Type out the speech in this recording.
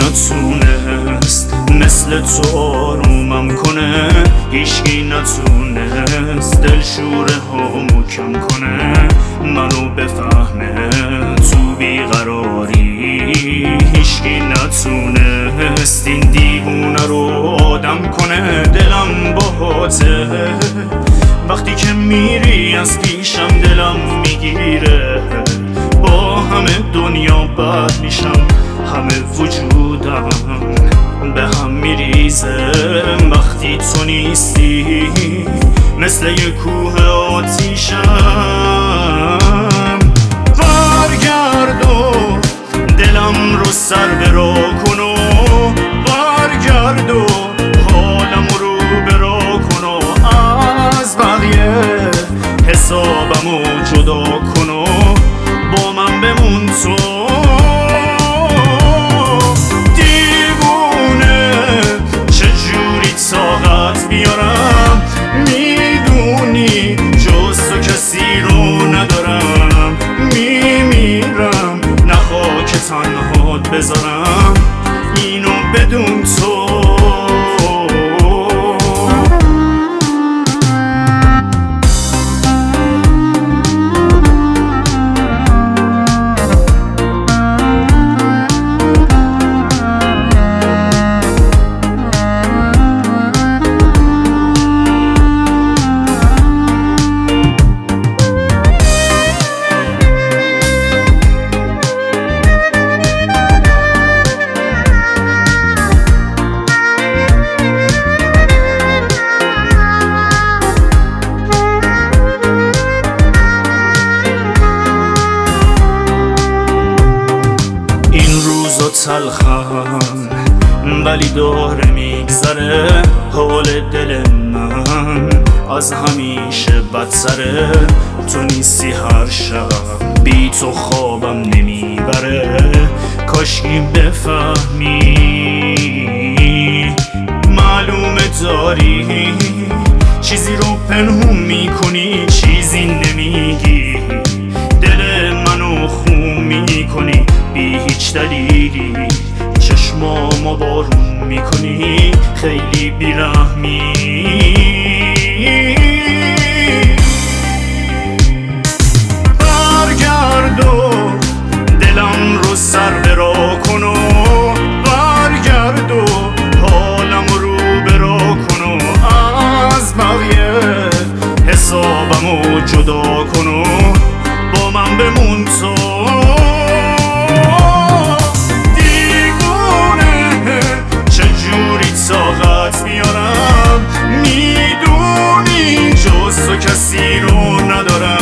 نتونست مثل تو آرومم کنه، هیچکی نتونست دلشوره هامو کم کنه، منو بفهمه تو بیقراری. هیچکی نتونست این دیوونه رو آدم کنه، دلم باهاته وقتی که میری از پیشم دلم میگیره، با همه دنیا بد میشم، همه وجودم به هم میریزه وقتی تو نیستی، مثل یه کوه آتیشم. برگرد و دلم رو سر برا کن و برگرد و حالم رو برا کن و از بقیه حسابمو جدا کن و با من بمون تو. دیوونه چجوری طاقت بیارم، میدونی جز تو کسی رو ندارم، میمیرم نه خاک تنهات بذارم، اینو بدون تو. تلخم ولی داره میگذره، حال دل من از همیشه بدتره، تو نیستی هر شب بی تو خوابم نمیبره، کاشکی بفهمی معلومه داری چیزی رو پنهون میکنی، چیزی نمیگی، دل منو خون میکنی بی هیچ دلیلی، چشمامو بارون میکنی، خیلی بیرحمی. برگرد و دلم رو سر برا کن و برگرد و حالم رو برا کن و از بقیه حسابمو جدا کن و با من بمون تو. طاقت میارم، میدونی جز تو کسی رو ندارم،